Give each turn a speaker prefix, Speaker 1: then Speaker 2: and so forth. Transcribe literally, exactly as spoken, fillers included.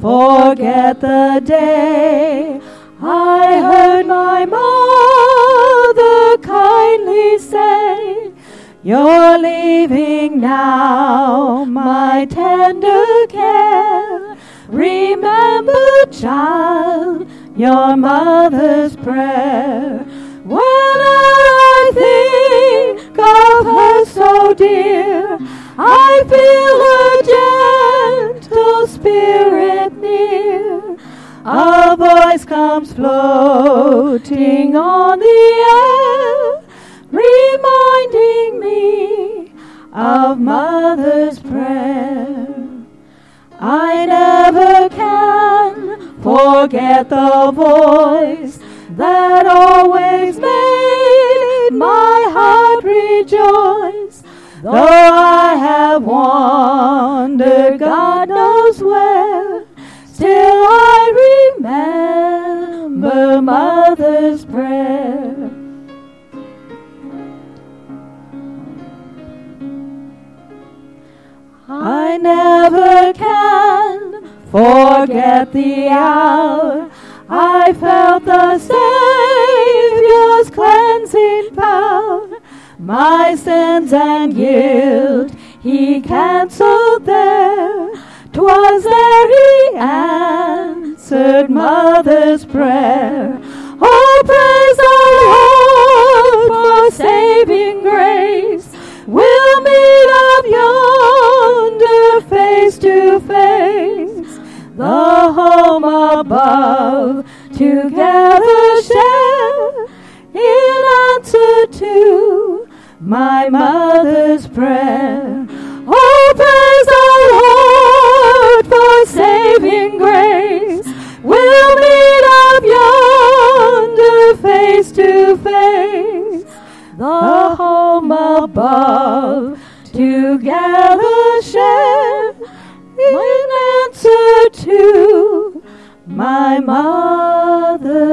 Speaker 1: forget the day I heard my mother kindly say, you're leaving now, my tender care. Remember, child, your mother's prayer. Whenever I think of her so dear, I feel her gentle spirit near. A voice comes floating on the air, reminding me of mother's prayer. I never can forget the voice that always made my heart rejoice. Though I have wandered God knows where, still I remember mother's prayer. I never can forget the hour I felt the Savior's cleansing power. My sins and guilt He cancelled there. 'Twas there He answered mother's prayer. Oh, praise the Lord for saving grace. We'll meet up yonder face to face, the home above together share, in answer to my mother's prayer. Oh, praise the Lord for saving grace. We'll meet up yonder face to face, the home above together share, in answer to my mother.